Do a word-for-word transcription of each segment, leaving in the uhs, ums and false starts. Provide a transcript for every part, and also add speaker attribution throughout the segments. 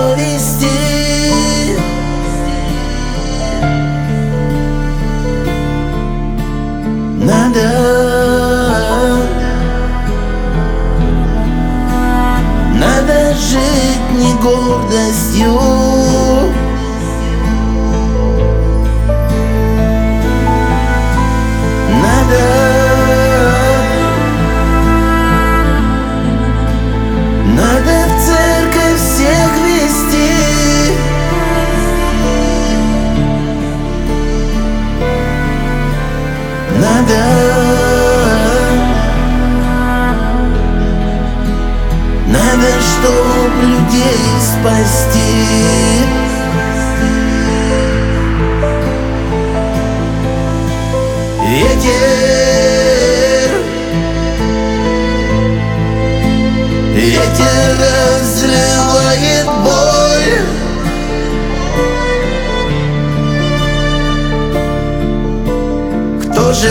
Speaker 1: совести. Надо, надо жить не гордостью, надо, надо в церковь всех вести. Надо, надо, чтоб людей спасти. Ветер, ветер разрывает боль. Кто же,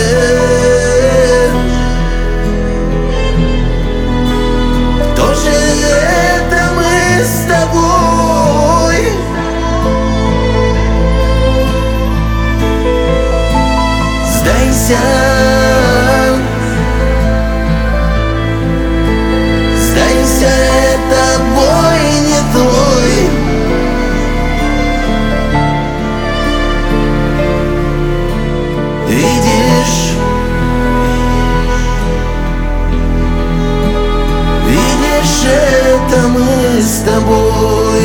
Speaker 1: кто же это мы с тобой? Сдайся, сдайся, это бой не твой. Видишь, видишь, это мы с тобой.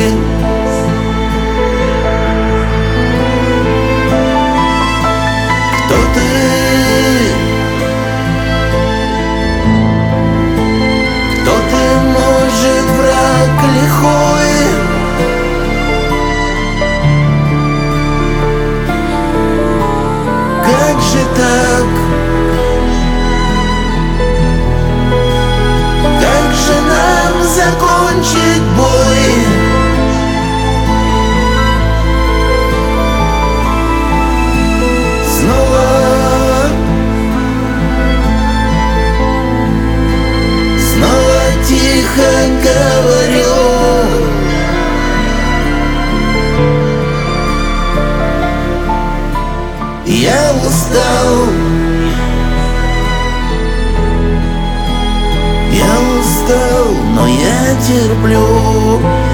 Speaker 1: Кто ты? Кто ты, может, враг лихой? Как же так? Как же нам закончить бой? Снова, снова тихо говорю. Я устал, я устал, но я терплю.